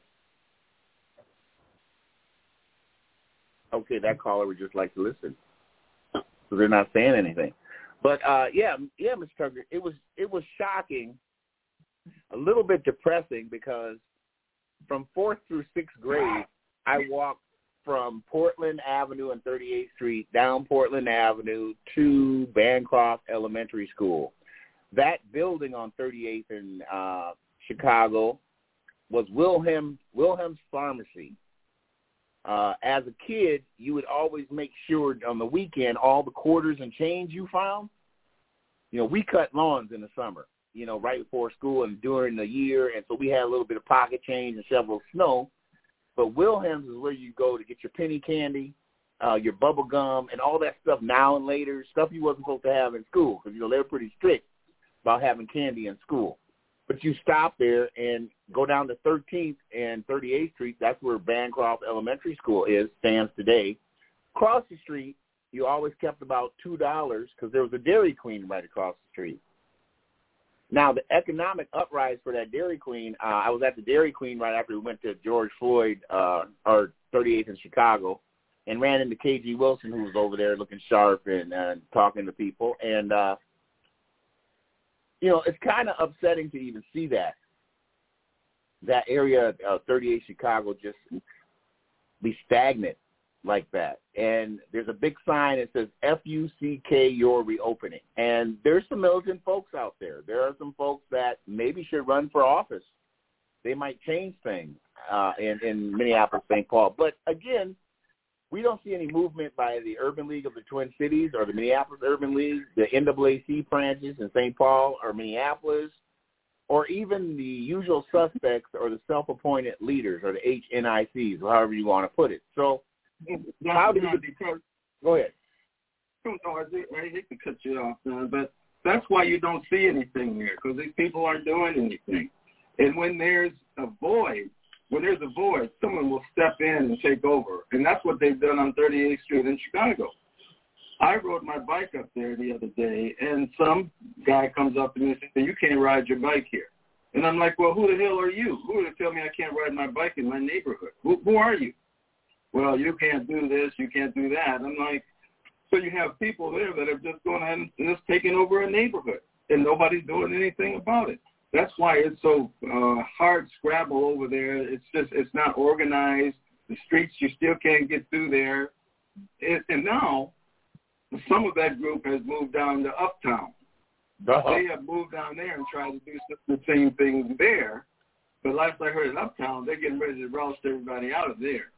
Okay, that caller would just like to listen. So they're not saying anything. But, uh, yeah, yeah, Mister Tucker, it was it was shocking, a little bit depressing, because from fourth through sixth grade, I walked from Portland Avenue and thirty-eighth Street down Portland Avenue to Bancroft Elementary School. That building on thirty-eighth in uh, Chicago was Wilhelm Wilhelm's Pharmacy. Uh, as a kid, you would always make sure on the weekend all the quarters and change you found. You know, we cut lawns in the summer, you know, right before school and during the year, and so we had a little bit of pocket change and shovel snow. But Wilhelm's is where you go to get your penny candy, uh, your bubble gum, and all that stuff now and later, stuff you wasn't supposed to have in school because, you know, they were pretty strict about having candy in school. But you stop there and go down to thirteenth and thirty-eighth Street. That's where Bancroft Elementary School is, stands today. Across the street, you always kept about two dollars because there was a Dairy Queen right across the street. Now, the economic uprise for that Dairy Queen, uh, I was at the Dairy Queen right after we went to George Floyd, uh, or thirty-eighth in Chicago, and ran into K G Wilson, who was over there looking sharp and uh, talking to people. And, uh, you know, it's kind of upsetting to even see that. That area of uh, thirty-eighth Chicago just be stagnant. like that. And there's a big sign that says F U C K, you're reopening. And there's some militant folks out there. There are some folks that maybe should run for office. They might change things uh, in, in Minneapolis, Saint Paul. But, again, we don't see any movement by the Urban League of the Twin Cities or the Minneapolis Urban League, the N double A C branches in Saint Paul or Minneapolis, or even the usual suspects or the self-appointed leaders or the H N I Cs, however you want to put it. So how do you because, go ahead. No, I hate to cut you off, man, but that's why you don't see anything there, because these people aren't doing anything. And when there's a void, when there's a void, someone will step in and take over. And that's what they've done on thirty-eighth Street in Chicago. I rode my bike up there the other day, and some guy comes up to me and says, you can't ride your bike here. And I'm like, well, who the hell are you? Who to tell me I can't ride my bike in my neighborhood? Who, who are you? Well, you can't do this, you can't do that. I'm like, so you have people there that have just gone ahead and just taken over a neighborhood, and nobody's doing anything about it. That's why it's so uh, hard scrabble over there. It's just, it's not organized. The streets, you still can't get through there. It, and now, some of that group has moved down to Uptown. Uh-huh. They have moved down there and tried to do the same thing there. But last I heard in Uptown, they're getting ready to roust everybody out of there.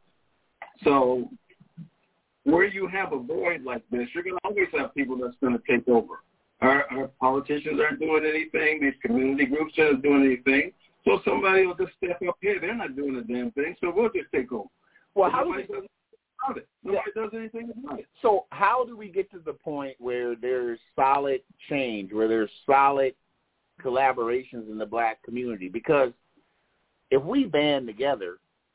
So where you have a void like this, you're going to always have people that's going to take over. Our, our politicians aren't doing anything. These community groups aren't doing anything. So somebody will just step up here. They're not doing a damn thing, so we'll just take over. Well, how do we, about it. Nobody yeah. does anything about it. So how do we get to the point where there's solid change, where there's solid collaborations in the black community? Because if we band together,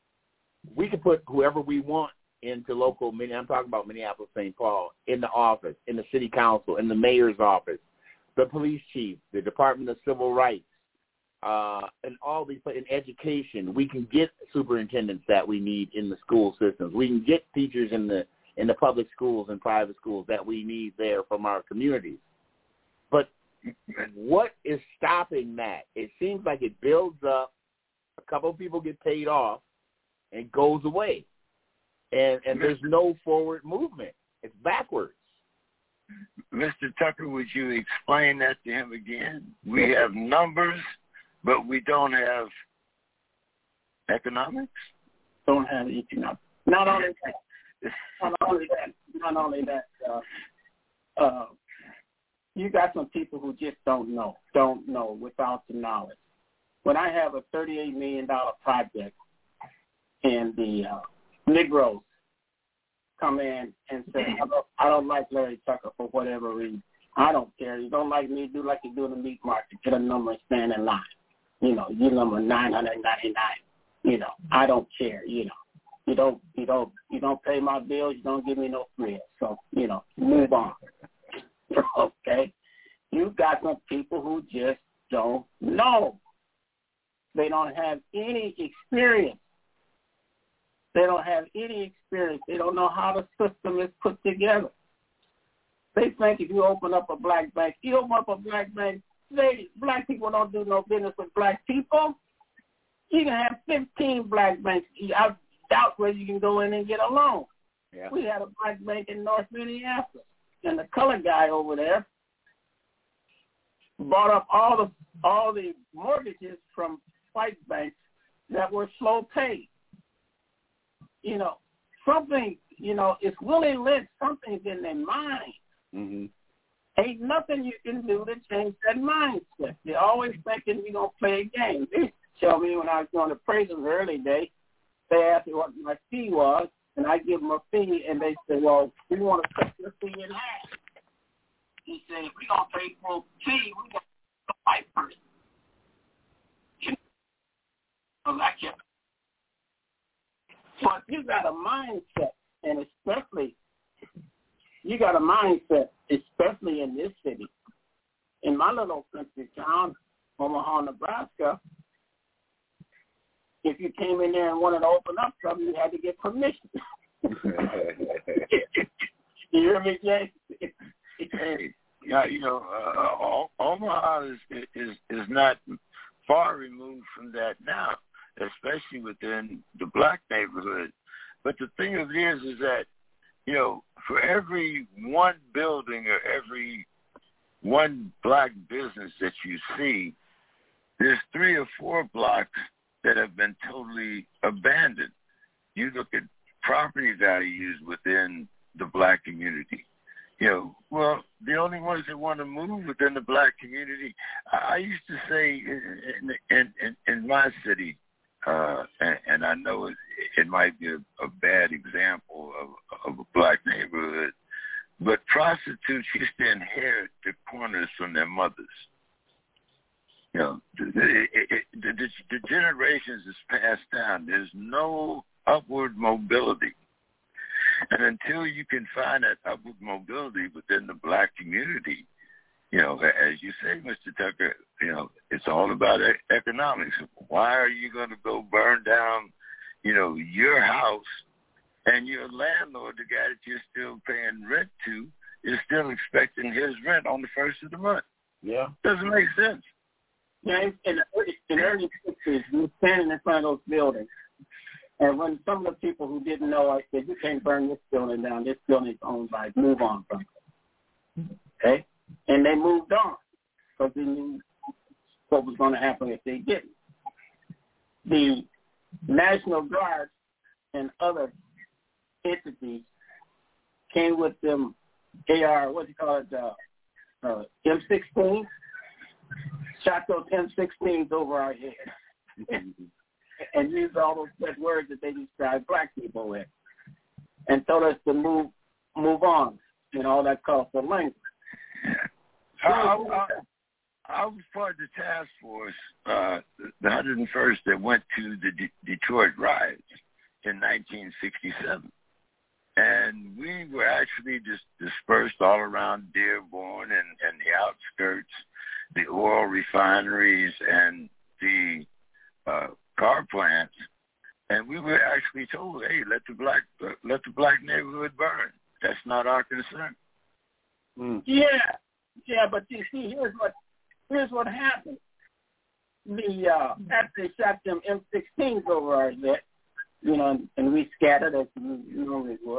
we can put whoever we want into local, I'm talking about Minneapolis, Saint Paul, in the office, in the city council, in the mayor's office, the police chief, the Department of Civil Rights, uh, and all these, in education. We can get superintendents that we need in the school systems. We can get teachers in the in the public schools and private schools that we need there from our communities. But what is stopping that? It seems like it builds up, a couple of people get paid off, and goes away. And, and there's no forward movement. It's backwards. Mister Tucker, would you explain that to him again? We have numbers, but we don't have economics? Don't have economics. Not only that, not only that, not only that, uh, uh, you got some people who just don't know, don't know without the knowledge. When I have a thirty-eight million dollars project and the uh, Negroes come in and say, I don't, I don't like Larry Tucker for whatever reason. I don't care. You don't like me, do like you do in the meat market. Get a number and stand in line. You know, you number nine hundred ninety-nine. You know, I don't care. You know, you don't, you don't, you don't pay my bills. You don't give me no free. So, you know, move on. Okay? You got some people who just don't know. They don't have any experience. They don't have any experience. They don't know how the system is put together. They think if you open up a black bank, you open up a black bank, they, black people don't do no business with black people. You can have fifteen black banks. I doubt whether you can go in and get a loan. Yeah. We had a black bank in North Minneapolis, and the colored guy over there bought up all the all the mortgages from white banks that were slow paid. You know, something, you know, it's Willie Lynch, something's in their mind. Mm-hmm. Ain't nothing you can do to change that mindset. They're always thinking you're going to play a game. They tell me when I was going to appraisals early day, they asked me what my fee was, and I give them a fee, and they say, well, we want to cut your fee in half. He said, if we're going to pay full fee, we got a white person. You know, so I kept But you got a mindset, and especially, you got a mindset, especially in this city. In my little country town, Omaha, Nebraska, if you came in there and wanted to open up something, you had to get permission. You hear me, Jay? Hey, yeah, you know, uh, Omaha is, is is not far removed from that now, especially within the black neighborhood. But the thing of it is, is that, you know, for every one building or every one black business that you see, there's three or four blocks that have been totally abandoned. You look at property values within the black community. You know, well, the only ones that want to move within the black community, I used to say in in, in, in my city, uh, and, and I know it, it might be a, a bad example of, of a black neighborhood, but prostitutes used to inherit the corners from their mothers. You know, the, it, it, the, the, the generations is passed down. There's no upward mobility. And until you can find that upward mobility within the black community, you know, as you say, Mister Tucker, you know, it's all about economics. Why are you going to go burn down, you know, your house, and your landlord, the guy that you're still paying rent to, is still expecting his rent on the first of the month? Yeah. Doesn't make sense. Yeah, in the early, in the early sixties, we were standing in front of those buildings. And when some of the people who didn't know, I said, you can't burn this building down. This building is owned by, move on from it. Okay? And they moved on because they knew what was going to happen if they didn't. The National Guard and other entities came with them A R, what do you call it, uh, uh, M sixteen, shot those M sixteens over our head. And used all those bad words that they describe black people with, and told us to move move on, and all that colorful language. I, I, I was part of the task force, uh, the one hundred first, that went to the D- Detroit riots in nineteen sixty-seven. And we were actually just dispersed all around Dearborn and, and the outskirts, the oil refineries and the uh, car plants, and we were actually told, "Hey, let the black uh, let the black neighborhood burn. That's not our concern." Mm. Yeah, yeah, but you see, here's what here's what happened. The uh, after they shot them M sixteens over our head, you know, and, and we scattered as you normally would.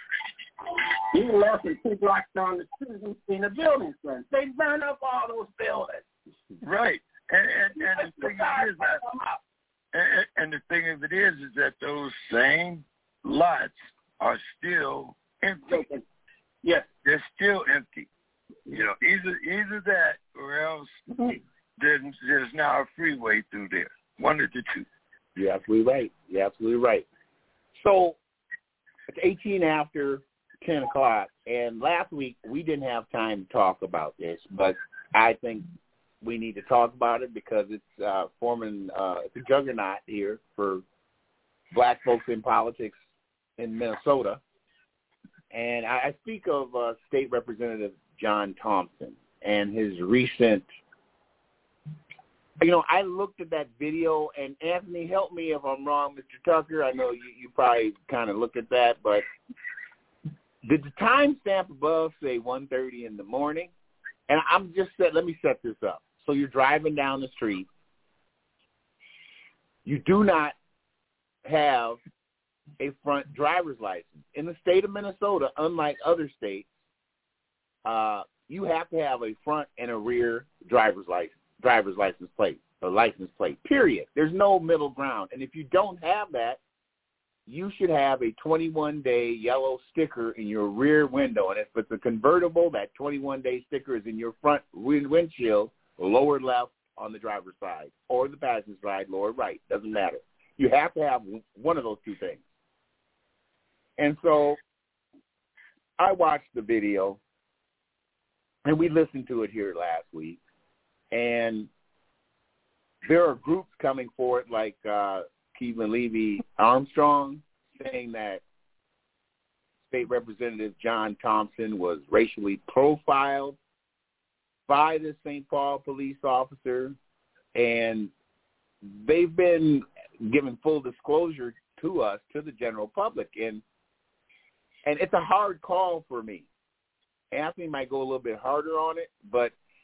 You left and two blocks down the street and seen the buildings burn. They burn up all those buildings. Right, and and, and the thing is that. And, and the thing of it is, is that those same lots are still empty. Yes, they're still empty. You know, either either that or else there's, there's now a freeway through there. One of the two. You're absolutely right. You're absolutely right. So it's eighteen after ten o'clock, and last week we didn't have time to talk about this, but I think we need to talk about it because it's uh, forming uh, it's a juggernaut here for black folks in politics in Minnesota. And I, I speak of uh, State Representative John Thompson and his recent, you know, I looked at that video, and Anthony, help me if I'm wrong, Mister Tucker. I know you, you probably kind of looked at that, but did the timestamp above say one thirty in the morning? And I'm just set, let me set this up. So you're driving down the street. You do not have a front driver's license. In the state of Minnesota, unlike other states, uh, you have to have a front and a rear driver's license, driver's license plate, or license plate, period. There's no middle ground. And if you don't have that, you should have a twenty-one day yellow sticker in your rear window. And if it's a convertible, that twenty-one day sticker is in your front windshield, lower left on the driver's side, or the passenger side, lower right. Doesn't matter. You have to have one of those two things. And so I watched the video, and we listened to it here last week, and there are groups coming forward like uh, Keelan Levy Armstrong saying that State Representative John Thompson was racially profiled by the Saint Paul police officer, and they've been giving full disclosure to us, to the general public, and and it's a hard call for me. Anthony might go a little bit harder on it, but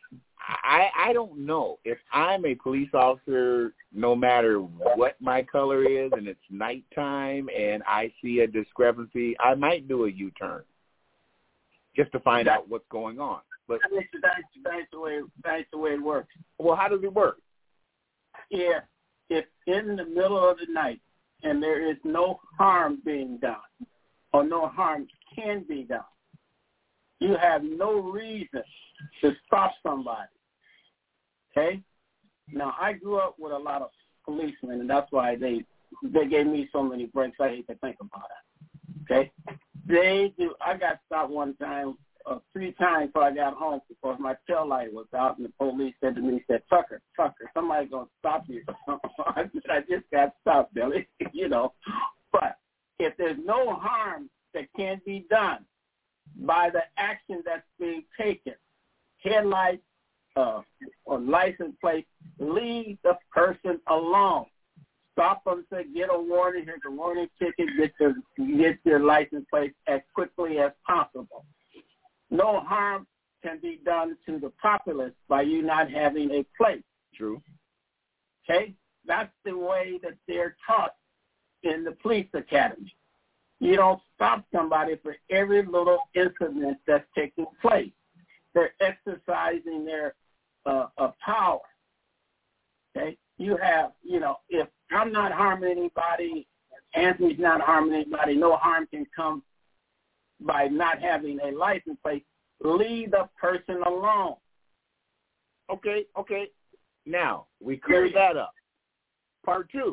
I, I don't know. If I'm a police officer, no matter what my color is, and it's nighttime, and I see a discrepancy, I might do a U-turn just to find out what's going on. But that's, that's, that's the way that's the way it works. Well, how does it work? Yeah, if in the middle of the night and there is no harm being done, or no harm can be done, you have no reason to stop somebody. Okay? Now, I grew up with a lot of policemen, and that's why they they gave me so many breaks. I hate to think about it. Okay? They do. I got stopped one time, uh, three times before I got home because my tail light was out, and the police said to me, said, Tucker, Tucker, somebody's going to stop you. I said, I just got stopped, Billy, you know. But if there's no harm that can be done by the action that's being taken, headlights uh, or license plate, leave the person alone. Stop them, say, get a warning, here's a warning ticket, get your, get your license plate as quickly as possible. No harm can be done to the populace by you not having a plate. True. Okay? That's the way that they're taught in the police academy. You don't stop somebody for every little incident that's taking place. They're exercising their uh, uh, power. Okay? You have, you know, if I'm not harming anybody, Anthony's not harming anybody, no harm can come by not having a license plate. Leave the person alone. Okay, okay. Now, we cleared that up. Part two.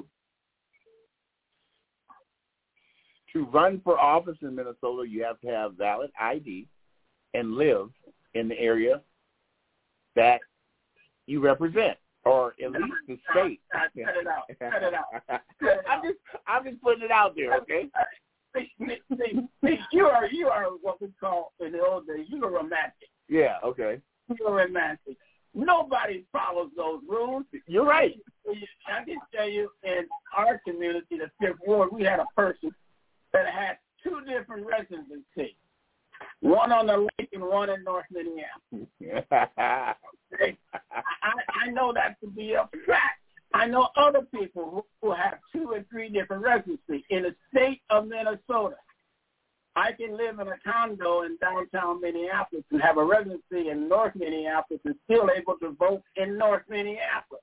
To run for office in Minnesota, you have to have valid I D and live in the area that you represent, or at least the state. Cut it out. Cut it out. I'm just, I'm just putting it out there, okay? See, see, see, you are, you are what we call in the old days. You're romantic. Yeah. Okay. You're romantic. Nobody follows those rules. You're right. I can tell you, in our community, the Fifth Ward, we had a person that had two different residencies, one on the lake and one in North Minneapolis. Okay? I, I know that to be a fact. I know other people who, who have two and three different residencies. In the state of Minnesota, I can live in a condo in downtown Minneapolis and have a residency in North Minneapolis and still able to vote in North Minneapolis.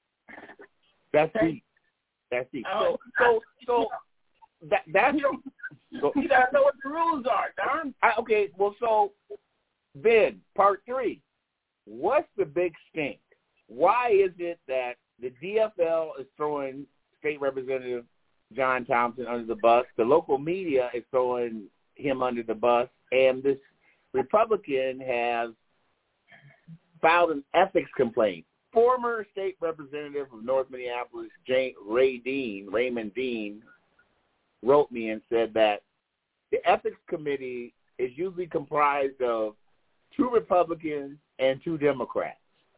That's okay? deep. That's deep. Uh, so, so, so that that's you, so, you gotta know what the rules are, darn. I, okay, well, so then part three. What's the big stink? Why is it that the D F L is throwing State Representative John Thompson under the bus, the local media is throwing him under the bus, and this Republican has filed an ethics complaint? Former State Representative of North Minneapolis, Jane, Ray Dean, Raymond Dean, wrote me and said that the ethics committee is usually comprised of two Republicans and two Democrats.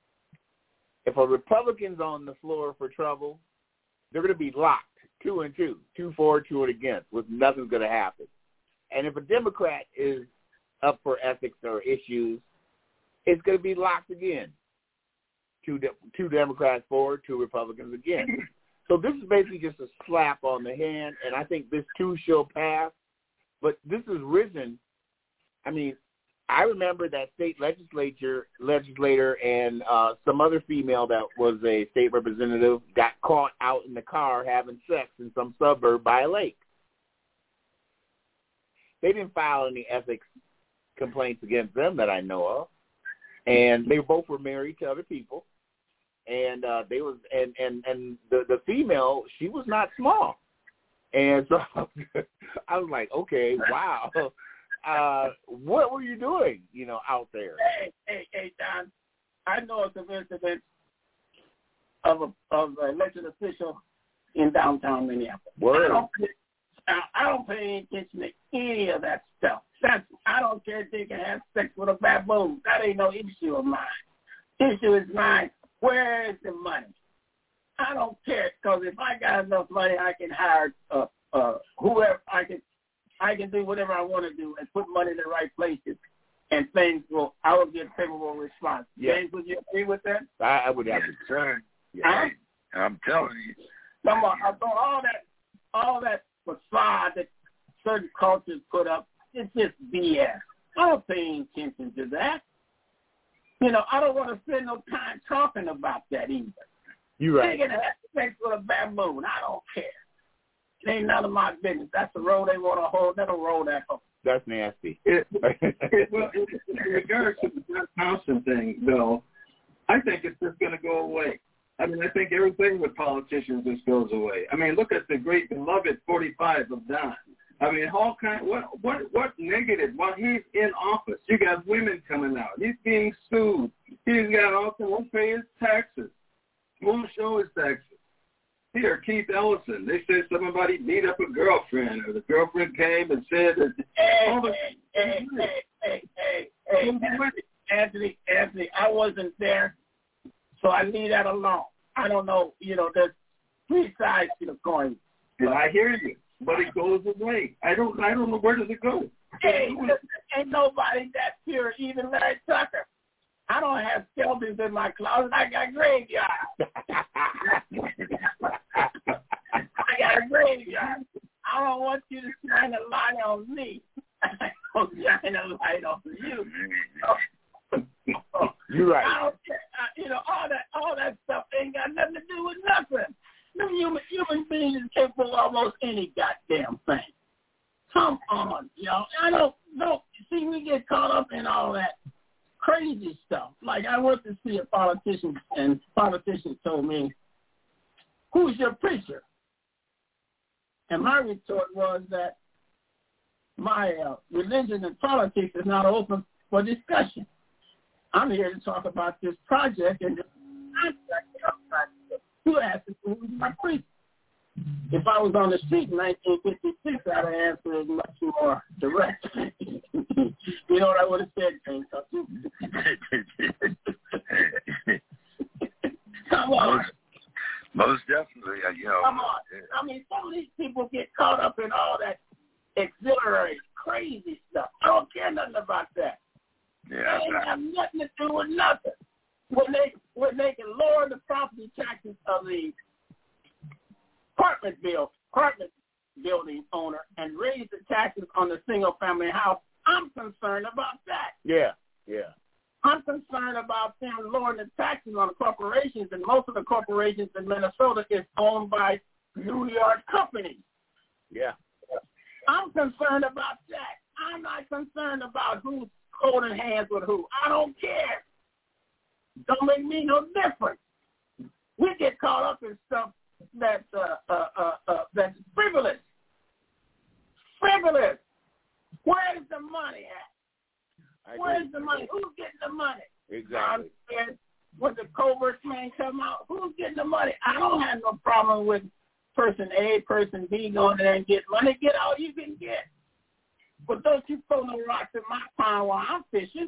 If a Republican's on the floor for trouble, they're going to be locked, two and two, two for, two and against, with nothing's going to happen. And if a Democrat is up for ethics or issues, it's going to be locked again. Two, de- two Democrats for, two Republicans against. So this is basically just a slap on the hand, and I think this too shall pass. But this has risen. I mean, I remember that state legislature legislator and uh, some other female that was a state representative got caught out in the car having sex in some suburb by a lake. They didn't file any ethics complaints against them that I know of, and they both were married to other people. And uh, they was and and and the the female, she was not small, and so I was like, okay, wow. Uh, what were you doing, you know, out there? Hey, hey, hey, Don, I know of some incidents of a of an elected official in downtown Minneapolis. Word. I don't, I don't pay any attention to any of that stuff. That's, I don't care if they can have sex with a baboon. That ain't no issue of mine. Issue is mine. Where is the money? I don't care, because if I got enough money, I can hire uh, uh, whoever I can. I can do whatever I want to do and put money in the right places and things will, I will get favorable response. Yeah. James, would you agree with that? I, I would have Yes, to. sir. Yeah. Hey, I'm telling you. Come on, I thought all that, all that facade that certain cultures put up, it's just B S. I don't pay any attention to that. You know, I don't want to spend no time talking about that either. You're right. Taking sex with a baboon, I don't care. It ain't none of my business. That's the road they want to hold. That'll roll that home. That's nasty. It, it, well, in, in regards to the John Thompson thing, though, I think it's just going to go away. I mean, I think everything with politicians just goes away. I mean, look at the great beloved forty-five of Don. I mean, all kind. What what what negative? While he's in office, you got women coming out. He's being sued. He's got also won't pay his taxes. Won't show his taxes. Here, Keith Ellison. They said somebody beat up a girlfriend, or the girlfriend came and said that. Hey, all the, hey, hey, hey, hey, hey, Anthony, Anthony, Anthony, I wasn't there, so I leave that alone. I don't know. You know, there's three sides to the coin. And I hear you, but it goes away. I don't. I don't know where does it go. Hey, listen, ain't nobody that pure, even Larry Tucker. I don't have skeletons in my closet. I got graveyard. I got a graveyard. I don't want you to shine a light on me. I don't shine a light on you. You're right. I don't care. I, you know, all that, all that stuff ain't got nothing to do with nothing. No human, human being is capable of almost any goddamn thing. Come on, you know. I don't, don't see. We get caught up in all that crazy stuff. Like I went to see a politician, and politician told me, "Who's your preacher?" And my retort was that my uh, religion and politics is not open for discussion. I'm here to talk about this project and the contract. You asked me who's my preacher. If I was on the street in nineteen fifty-six, I'd have answered much more direct. You know what I would have said, James? Come on. Most definitely, uh, you know. Come on. I mean, some of these people get caught up in all that exhilarating, crazy stuff. I don't care nothing about that. Yeah, they ain't have nothing to do with nothing. When they when they can lower the property taxes of the apartment bill, apartment building owner and raise the taxes on the single family house, I'm concerned about that. Yeah, yeah. I'm concerned about them lowering the taxes on the corporations, and most of the corporations in Minnesota is owned by New York companies. Yeah. I'm concerned about that. I'm not concerned about who's holding hands with who. I don't care. Don't make me no difference. We get caught up in stuff that's uh, uh, uh, uh, that's frivolous. Frivolous. Where's the money at? Where's the money? Who's getting the money? Exactly. Um, when the covert man come out, who's getting the money? I don't have no problem with person A, person B going there and get money. Get all you can get. But don't you throw no rocks in my pond while I'm fishing.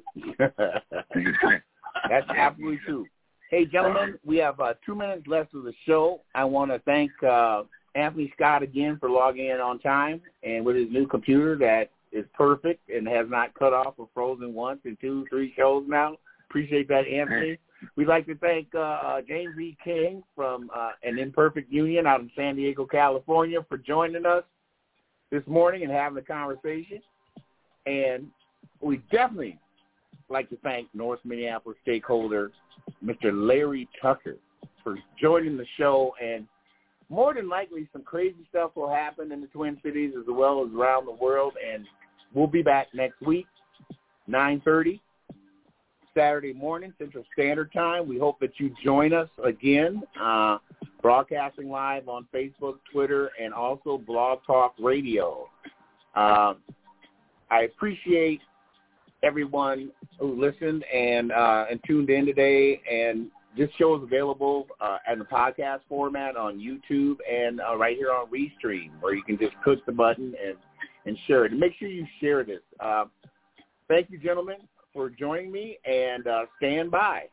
That's absolutely true. Hey, gentlemen, we have uh, two minutes left of the show. I want to thank uh, Anthony Scott again for logging in on time and with his new computer that is perfect and has not cut off or frozen once in two, three shows now. Appreciate that, Anthony. We'd like to thank uh, uh, James E. King from uh, An Imperfect Union out in San Diego, California, for joining us this morning and having a conversation. And we definitely like to thank North Minneapolis stakeholder Mister Larry Tucker for joining the show. And more than likely, some crazy stuff will happen in the Twin Cities as well as around the world. And we'll be back next week, nine thirty, Saturday morning, Central Standard Time. We hope that you join us again, uh, broadcasting live on Facebook, Twitter, and also Blog Talk Radio. Uh, I appreciate everyone who listened and uh, and tuned in today. And this show is available uh, in the podcast format on YouTube and uh, right here on Restream, where you can just click the button and, and share it. And make sure you share this. Uh, thank you, gentlemen, for joining me, and uh, stand by.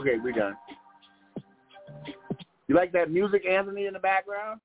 Okay, we're done. You like that music, Anthony, in the background?